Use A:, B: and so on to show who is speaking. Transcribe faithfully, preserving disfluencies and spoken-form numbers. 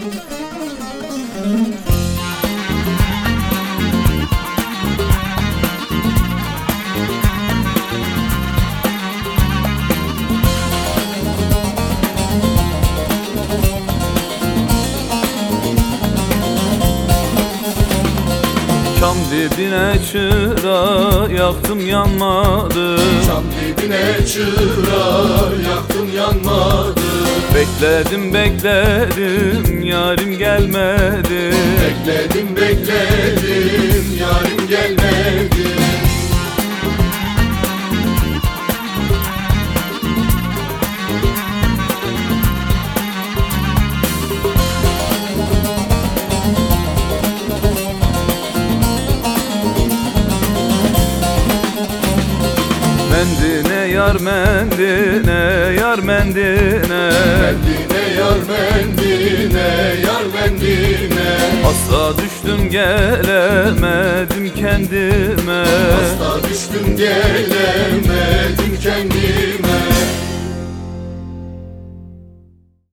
A: Çam dibine çıra yaktım yanmadı.
B: Çam dibine çıra yaktım yanmadı.
A: Bekledim bekledim yarim gelmedi.
B: Bekledim bekledim yarim gelmedi.
A: Mendine yar mendine yar mendine,
B: Mendine yar mendine yar mendine.
A: asla düştüm gelemedim kendime.
B: Hasta düştüm gelemedim